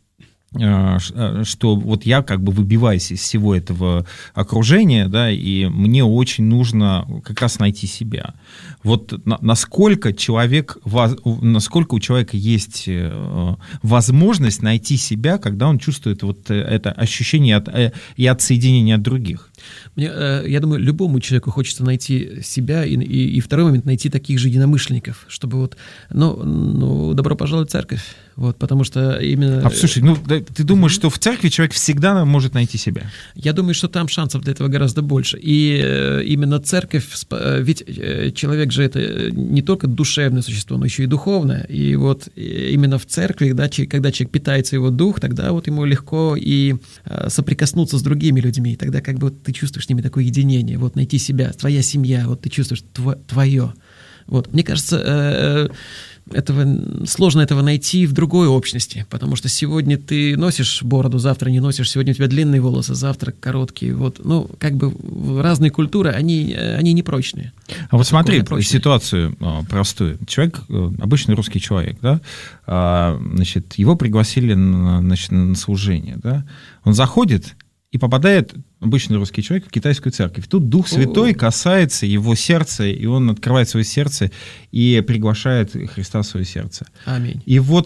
вот я как бы выбиваюсь из всего этого окружения, да, и мне очень нужно как раз найти себя. Вот насколько у человека есть возможность найти себя, когда он чувствует вот это ощущение и отсоединения от других. Я думаю, любому человеку хочется найти себя и второй момент найти таких же единомышленников, чтобы вот, ну добро пожаловать в церковь, вот, потому что именно... Слушай, ты думаешь, что в церкви человек всегда может найти себя? Я думаю, что там шансов для этого гораздо больше, и именно церковь, ведь человек же это не только душевное существо, но еще и духовное, и вот именно в церкви, да, когда человек питается его дух, тогда вот ему легко и соприкоснуться с другими людьми, тогда как бы ты чувствуешь с ними такое единение, вот найти себя, твоя семья, вот ты чувствуешь твое. Вот. Мне кажется, сложно этого найти в другой общности, потому что сегодня ты носишь бороду, завтра не носишь, сегодня у тебя длинные волосы, завтра короткие. Вот. Ну, как бы разные культуры, они непрочные. А вот смотри, ситуацию простую. Человек, обычный русский человек, да, значит, его пригласили на служение, да, он заходит и попадает, обычный русский человек, в китайскую церковь. Тут Дух Святой касается его сердца, и он открывает свое сердце и приглашает Христа в свое сердце. Аминь. И вот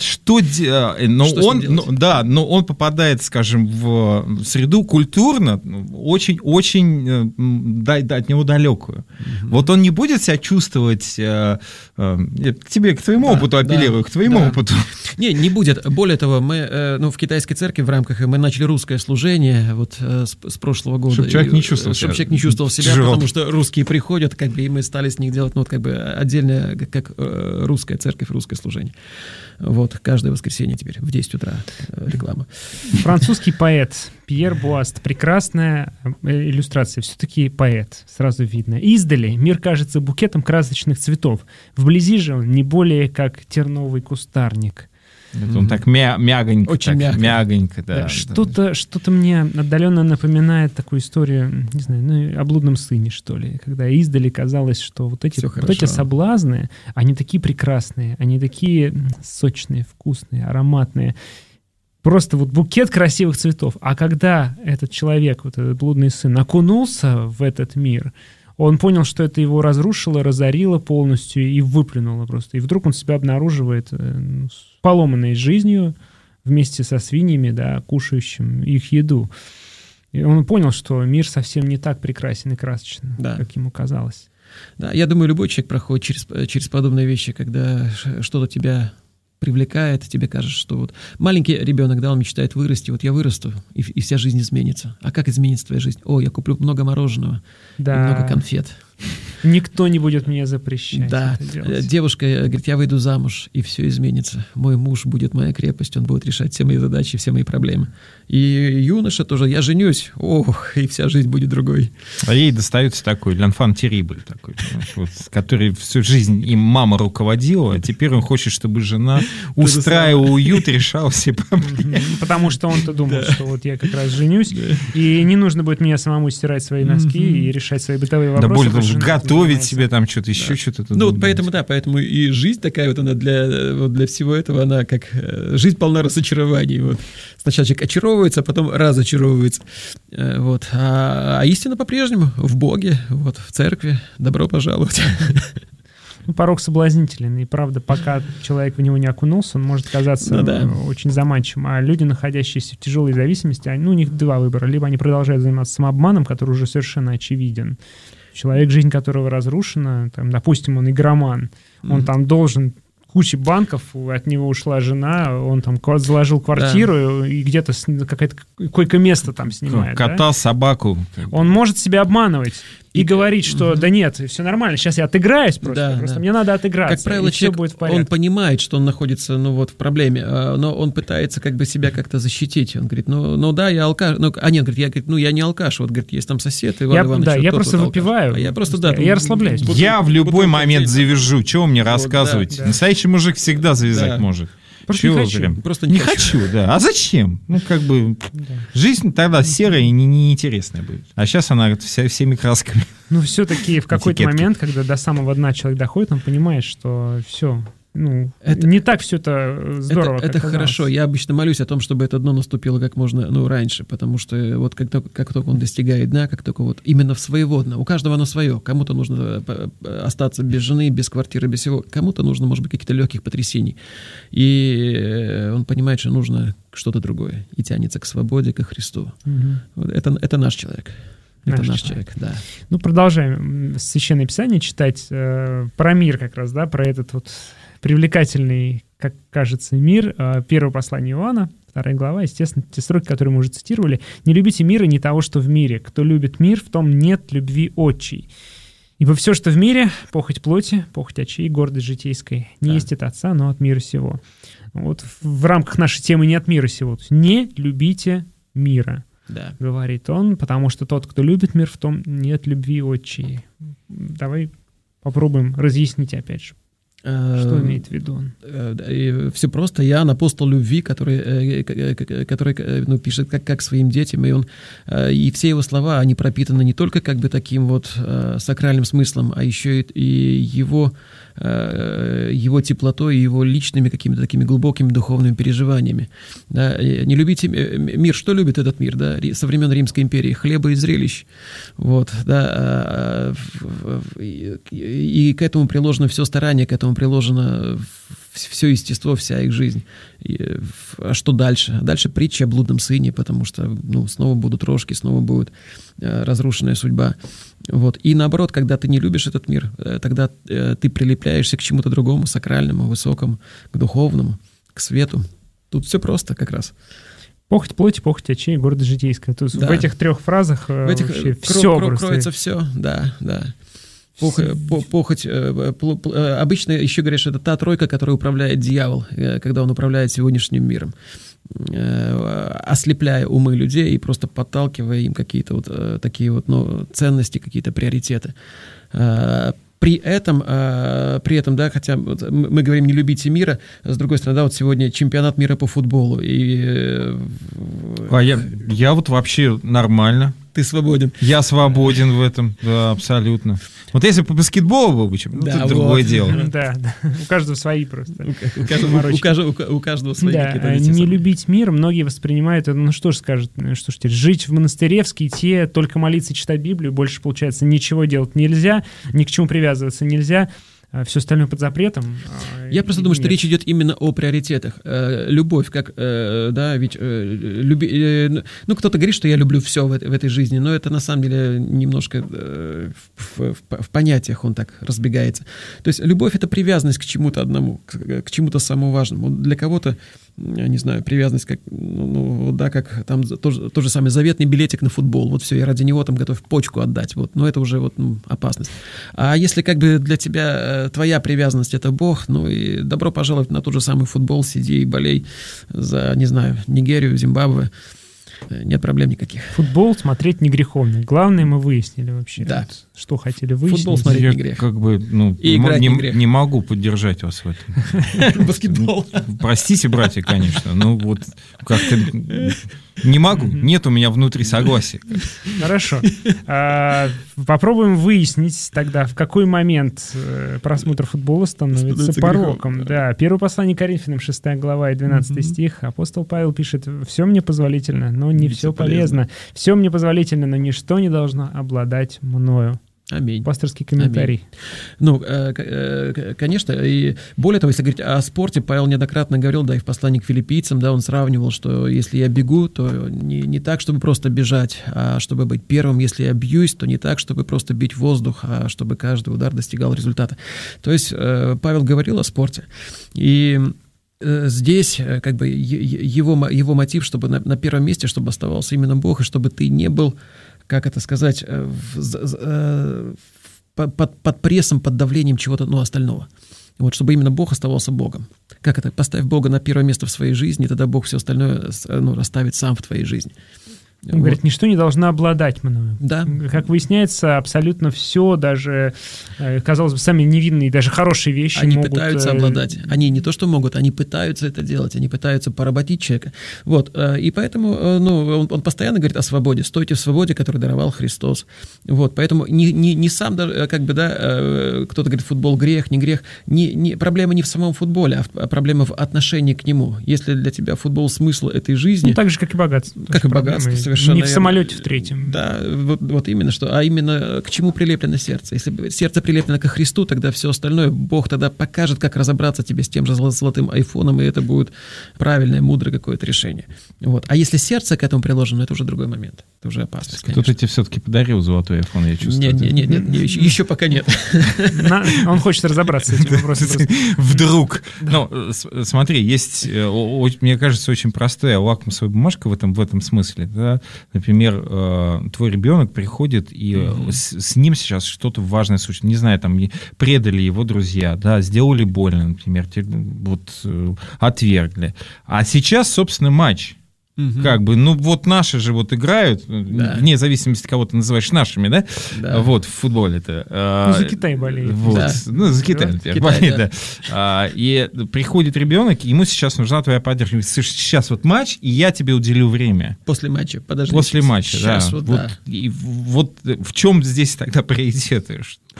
он попадает, скажем, в среду культурно очень-очень от него далекую. Вот он не будет себя чувствовать... к твоему опыту апеллирую, к твоему опыту. Не будет. Более того, мы в китайской церкви в рамках мы начали русское служение вот с прошлого года. Чтобы человек не чувствовал себя. Потому что русские приходят, как бы, и мы стали с них делать, как бы отдельно, как русская церковь, русское служение. Вот, каждое воскресенье теперь в 10 утра реклама. Французский поэт Пьер Буаст. Прекрасная иллюстрация. Все-таки поэт, сразу видно. Издали мир кажется букетом красочных цветов. Вблизи же он не более как терновый кустарник. Это он так мягонько. Очень мягонько, да. Что-то мне отдаленно напоминает такую историю, не знаю, о блудном сыне, что ли. Когда издали казалось, что вот эти соблазны, они такие прекрасные, они такие сочные, вкусные, ароматные. Просто вот букет красивых цветов. А когда этот человек, вот этот блудный сын, окунулся в этот мир, он понял, что это его разрушило, разорило полностью и выплюнуло просто. И вдруг он себя обнаруживает поломанной жизнью вместе со свиньями, да, кушающим их еду. И он понял, что мир совсем не так прекрасен и красочен, как ему казалось. Да, я думаю, любой человек проходит через подобные вещи, когда что-то тебя привлекает, тебе кажется, что вот маленький ребенок, да, он мечтает вырасти, вот я вырасту, и вся жизнь изменится. А как изменится твоя жизнь? Я куплю много мороженого и много конфет. Никто не будет мне запрещать. Да, девушка говорит, я выйду замуж, и все изменится. Мой муж будет моя крепость, он будет решать все мои задачи, все мои проблемы. И юноша тоже, я женюсь, и вся жизнь будет другой. А ей достается такой l'enfant terrible, такой, вот, который всю жизнь им мама руководила, а теперь он хочет, чтобы жена устраивала уют, решала все проблемы. Потому что он-то думал, что вот я как раз женюсь, и не нужно будет мне самому стирать свои носки и решать свои бытовые вопросы. Да, гад готовить себе там что-то, еще что-то. Ну, вот поэтому и жизнь такая вот, она для всего этого, она как жизнь полна разочарований. Вот. Сначала человек очаровывается, а потом разочаровывается. Вот. А истина по-прежнему в Боге, вот, в церкви. Добро пожаловать. Ну, порог соблазнителен, и правда, пока человек в него не окунулся, он может казаться очень заманчивым. А люди, находящиеся в тяжелой зависимости, у них два выбора. Либо они продолжают заниматься самообманом, который уже совершенно очевиден. Человек, жизнь которого разрушена, там, допустим, он игроман, он там должен куче банков, от него ушла жена, он там заложил квартиру и где-то какое-то койко-место там снимает. Кота, собаку. Он может себя обманывать и говорить, что да нет, все нормально, сейчас я отыграюсь просто мне надо отыграться, как правило, и все будет в порядке. Он понимает, что он находится, в проблеме, но он пытается как бы себя как-то защитить. Он говорит, да, я алкаш. Я не алкаш, вот, говорит, есть там сосед, Иван Иванович. Да, я просто выпиваю. А я просто, я расслабляюсь. Я в любой момент завяжу, чего мне рассказывать? Настоящий мужик всегда завязать может. Просто не хочу. Просто не хочу, да. А зачем? Жизнь тогда серая и неинтересная будет. А сейчас она всеми красками. Ну, все-таки в какой-то момент, когда до самого дна человек доходит, он понимает, что все, не так все это здорово. Это хорошо. Я обычно молюсь о том, чтобы это дно наступило как можно раньше, потому что вот как только он достигает дна, как только вот именно в своего дна, у каждого оно свое. Кому-то нужно остаться без жены, без квартиры, без всего. Кому-то нужно, может быть, каких-то легких потрясений. И он понимает, что нужно что-то другое. И тянется к свободе, ко Христу. Вот это наш человек. Это наш человек, да. Ну, продолжаем Священное Писание читать про мир как раз, да, про этот вот привлекательный, как кажется, мир. Первое послание Иоанна, 2 глава, естественно, те строки, которые мы уже цитировали. «Не любите мира, не того, что в мире. Кто любит мир, в том нет любви отчей. Ибо все, что в мире, похоть плоти, похоть очей, гордость житейской, не есть от Отца, но от мира сего». Вот в рамках нашей темы «не от мира сего». Не любите мира. Да. Говорит он, потому что тот, кто любит мир, в том нет любви отчей. Давай попробуем разъяснить опять же. Что имеет в виду он? Все просто. Иоанн, апостол любви, который пишет как своим детям, и все его слова, они пропитаны не только как бы таким вот сакральным смыслом, а еще и его теплотой, его личными какими-то такими глубокими духовными переживаниями. Да? Не любите мир. Что любит этот мир? Да? Со времен Римской империи. Хлеба и зрелищ. Вот, да? И к этому приложено все старание, к этому приложено все естество, вся их жизнь. А что дальше? Дальше притча о блудном сыне, потому что снова будут рожки, снова будет разрушенная судьба. Вот. И наоборот, когда ты не любишь этот мир, тогда ты прилепляешься к чему-то другому, сакральному, высокому, к духовному, к свету. Тут все просто как раз. Похоть плоти, похоть очей, гордость житейская. То есть в этих 3 фразах вообще все кроется все, да. Похоть, обычно еще говорят, что это та тройка, которая управляет дьявол, когда он управляет сегодняшним миром, ослепляя умы людей и просто подталкивая им какие-то вот такие вот ценности, какие-то приоритеты. При этом, да, хотя мы говорим «не любите мира», с другой стороны, да, вот сегодня чемпионат мира по футболу. Я вот вообще нормально. Ты свободен. Я свободен в этом, да, абсолютно. Вот если по баскетболу был бы, это другое дело. Да, у каждого свои просто. У каждого свои какие-то. Не любить мир, многие воспринимают это, что ж скажут, что ж теперь, жить в монастыре, в ските, только молиться и читать Библию, больше, получается, ничего делать нельзя, ни к чему привязываться нельзя. Все остальное под запретом. Я просто думаю, что речь идет именно о приоритетах. Любовь, как, да, ведь кто-то говорит, что я люблю все в этой жизни, но это на самом деле немножко в понятиях он так разбегается. То есть любовь — это привязанность к чему-то одному, к чему-то самому важному. Для кого-то, я не знаю, привязанность как, как там тот же самый заветный билетик на футбол. Вот все, я ради него там готов почку отдать. Вот, но это уже опасность. А если как бы для тебя твоя привязанность — это Бог, и добро пожаловать на тот же самый футбол, сиди и болей за, не знаю, Нигерию, Зимбабве. Нет проблем никаких. Футбол смотреть не греховно. Главное, мы выяснили вообще. Да. Что хотели выяснить. Футбол смотреть не грех. Как бы, и играть не грех. Не могу поддержать вас в этом. Баскетбол. Простите, братья, конечно. Вот как-то Не могу. Нет у меня внутри согласия. Хорошо. Попробуем выяснить тогда, в какой момент просмотр футбола становится пороком. Да. Первое послание Коринфянам, 6 глава и 12 стих. Апостол Павел пишет: «Все мне позволительно, но не все полезно. Все мне позволительно, но ничто не должно обладать мною». Аминь. Пасторский комментарий. Аминь. Конечно, и более того, если говорить о спорте, Павел неоднократно говорил, да, и в послании к филиппийцам, да, он сравнивал, что если я бегу, то не так, чтобы просто бежать, а чтобы быть первым. Если я бьюсь, то не так, чтобы просто бить воздух, а чтобы каждый удар достигал результата. То есть Павел говорил о спорте. И здесь как бы его мотив, чтобы на первом месте, чтобы оставался именно Бог, и чтобы ты не был, как это сказать, под прессом, под давлением чего-то остального. Вот, чтобы именно Бог оставался Богом. Как это? Поставь Бога на первое место в своей жизни, и тогда Бог все остальное расставит сам в твоей жизни. Он говорит, ничто не должно обладать мною. Да. Как выясняется, абсолютно все, даже, казалось бы, сами невинные, даже хорошие вещи они могут... пытаются обладать. Они не то, что могут, они пытаются это делать, они пытаются поработить человека. Вот. И поэтому он постоянно говорит о свободе. Стойте в свободе, которую даровал Христос. Вот. Поэтому не сам, как бы, да, кто-то говорит, футбол грех, не грех. Проблема не в самом футболе, а проблема в отношении к нему. Если для тебя футбол смысл этой жизни... так же, как и богатство. Как и богатство, совершенно. Не в самолете в третьем. Да, вот именно что. А именно к чему прилеплено сердце. Если сердце прилеплено ко Христу, тогда все остальное, Бог тогда покажет, как разобраться тебе с тем же золотым айфоном, и это будет правильное, мудрое какое-то решение. Вот. А если сердце к этому приложено, это уже другой момент. Это уже опасность. Кто-то тебе все-таки подарил золотой айфон, я чувствую. Нет, еще пока нет. Он хочет разобраться с этим вопросом. Вдруг. Смотри, есть, мне кажется, очень простая лакмусовая бумажка в этом смысле. Да? Например, твой ребенок приходит, и с ним сейчас что-то важное случилось. Не знаю, там предали его друзья, да, сделали больно, например, отвергли. А сейчас, собственно, матч. Как бы, наши же играют, вне зависимости, кого ты называешь нашими, да? Вот, в футболе-то. За Китай болеет. Вот. Да. За Китай, например, болеет, да. И приходит ребенок, ему сейчас нужна твоя поддержка. Сейчас матч, и я тебе уделю время. После матча, подожди. После матча, сейчас, да. И в чем здесь тогда приоритет?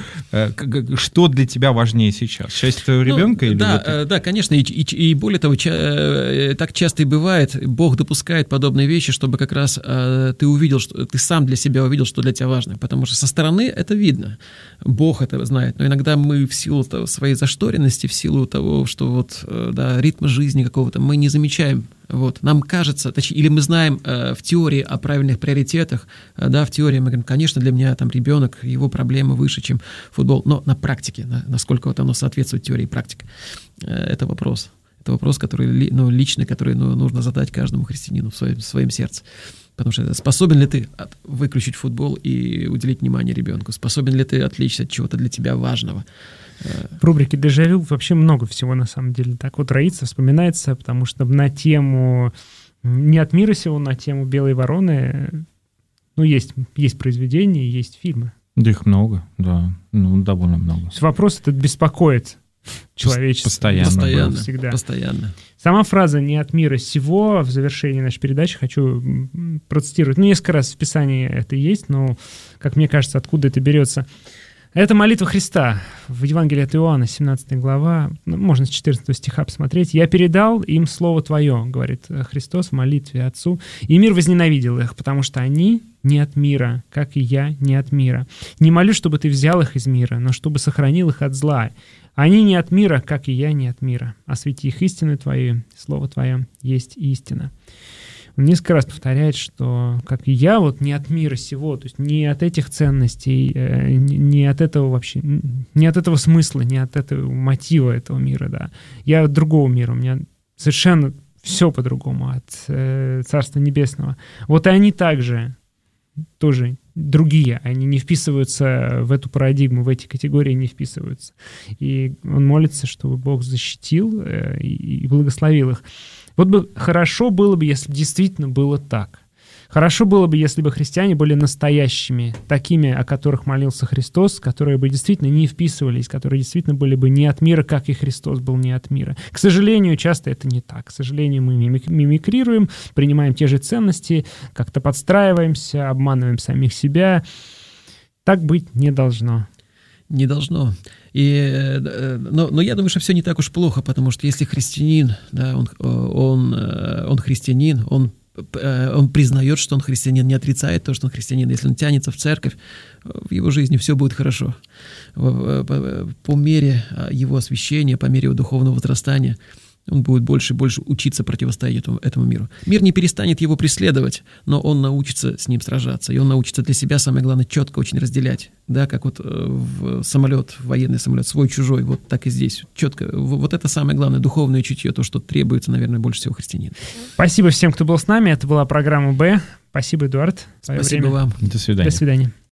Что для тебя важнее сейчас? Счастье твоего ребенка? Да, конечно. И более того, так часто и бывает, Бог допускает подобные вещи, чтобы как раз ты увидел, что ты сам для себя увидел, что для тебя важно. Потому что со стороны это видно. Бог это знает. Но иногда мы в силу своей зашторенности, в силу того, что ритма жизни какого-то, мы не замечаем. Вот. Нам кажется, или мы знаем в теории о правильных приоритетах, да, в теории мы говорим, конечно, для меня там ребенок, его проблемы выше, чем футбол, но на практике, насколько оно соответствует теории и практике, это вопрос. Это вопрос, который личный, который нужно задать каждому христианину в своем сердце. Потому что способен ли ты выключить футбол и уделить внимание ребенку? Способен ли ты отвлечься от чего-то для тебя важного? В рубрике «Дежавю» вообще много всего на самом деле так вот роится, вспоминается, потому что на тему «Не от мира сего», на тему «Белой вороны» есть произведения, есть фильмы. Да их много, да, довольно много. Вопрос этот беспокоит человечество. Постоянно. Сама фраза «не от мира сего» в завершении нашей передачи хочу процитировать. Несколько раз в Писании это есть, но, как мне кажется, откуда это берется. Это молитва Христа в Евангелии от Иоанна, 17 глава, можно с 14 стиха посмотреть. «Я передал им Слово Твое, — говорит Христос в молитве Отцу, — и мир возненавидел их, потому что они не от мира, как и я не от мира. Не молю, чтобы Ты взял их из мира, но чтобы сохранил их от зла. Они не от мира, как и я не от мира. Освети их истиной Твоей, Слово Твое есть истина». Он несколько раз повторяет, что как и я не от мира сего, то есть не от этих ценностей, не от этого вообще, не от этого смысла, не от этого мотива этого мира, да. Я от другого мира, у меня совершенно все по-другому, от Царства Небесного. Вот и они также тоже другие, они не вписываются в эту парадигму, в эти категории не вписываются. И он молится, чтобы Бог защитил и благословил их. Вот бы хорошо было бы, если бы действительно было так. Хорошо было бы, если бы христиане были настоящими, такими, о которых молился Христос, которые бы действительно не вписывались, которые действительно были бы не от мира, как и Христос был не от мира. К сожалению, часто это не так. К сожалению, мы мимикрируем, принимаем те же ценности, как-то подстраиваемся, обманываем самих себя. Так быть не должно. Не должно. Но я думаю, что все не так уж плохо, потому что если христианин, да, он христианин, он признает, что он христианин, не отрицает то, что он христианин. Если он тянется в церковь, в его жизни все будет хорошо. По мере его освящения, по мере его духовного возрастания, он будет больше и больше учиться противостоять этому миру. Мир не перестанет его преследовать, но он научится с ним сражаться. И он научится для себя, самое главное, четко очень разделять. Да, как вот в самолет, военный самолет, свой-чужой, вот так и здесь. Четко. Вот это самое главное, духовное чутье, то, что требуется, наверное, больше всего христианину. Спасибо всем, кто был с нами. Это была программа «Б». Спасибо, Эдуард. Спасибо вам. До свидания. До свидания.